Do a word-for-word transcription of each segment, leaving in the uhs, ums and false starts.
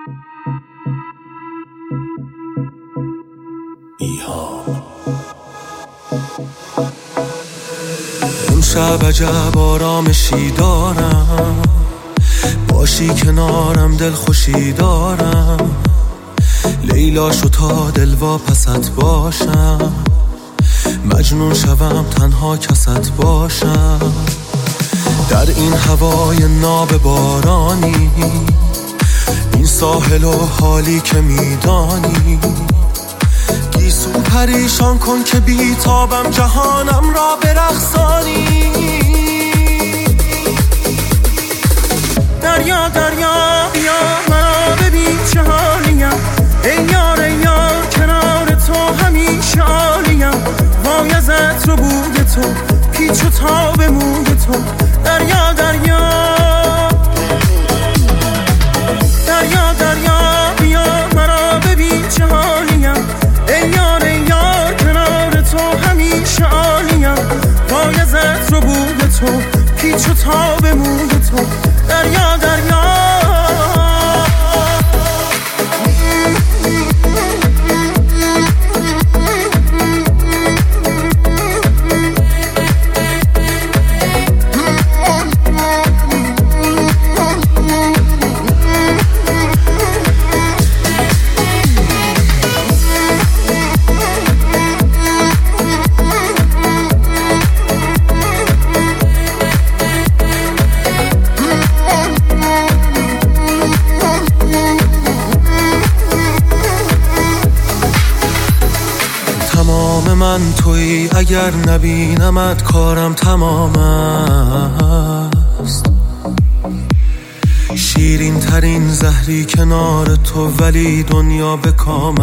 امشب عجب آرامشی دارم، باشی کنارم دل خوشی دارم. لیلا شو تا دل واپست باشم، مجنون شوم تنها کست باشم. در این هوای ناب بارانی، این ساحل و حالی که میدانی، گیسو پریشان کن که بیتابم جهانم را برقصانی. دریا دریا بیا مرا ببین چه حالیم، ای یار ای یار کنار تو همیشه عالیم. وای از عطر و بوی تو، پیچ و تاب موی تو. دریا دریا دریا دریا بیا مرا ببین چه حالیم، ای یار ای یار کنار تو همیشه عالیم. وای از عطر و بوی تو، پیچ و تاب موی تو. دریا دریا تمام من تویی، اگر نبینمت کارم تمام است. شیرین ترین زهری کنار تو، ولی دنیا به کام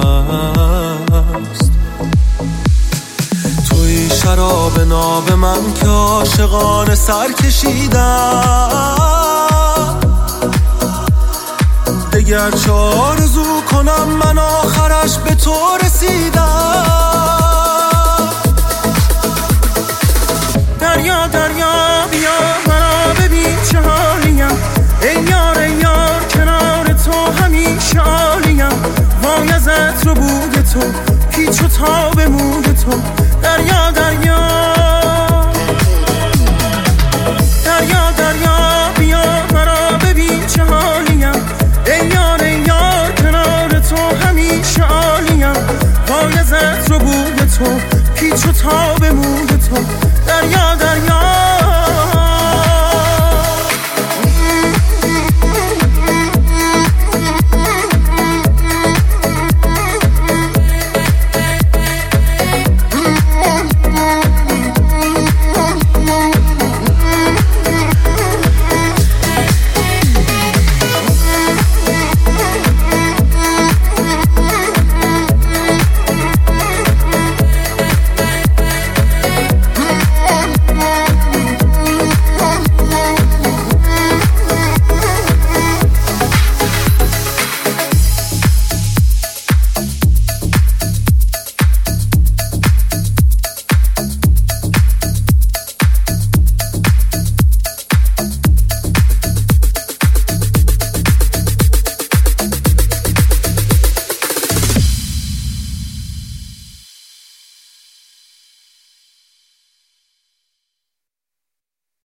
است. تویی شراب ناب من که عاشقانه سر کشیدم. دگر چه آرزو کنم من آخرش به تو رسیدم. دریا دریا بیا مرا ببین چه حالیم، ای یار ای یار کنار تو همیشه عالیم. وای از عطر و بوی تو، پیچ و تاب موی تو. دریا دریا دریا دریا بیا مرا ببین چه حالیم، ای یار ای یار کنار تو همیشه عالیم. وای از عطر و بوی تو، پیچ و تاب موی تو.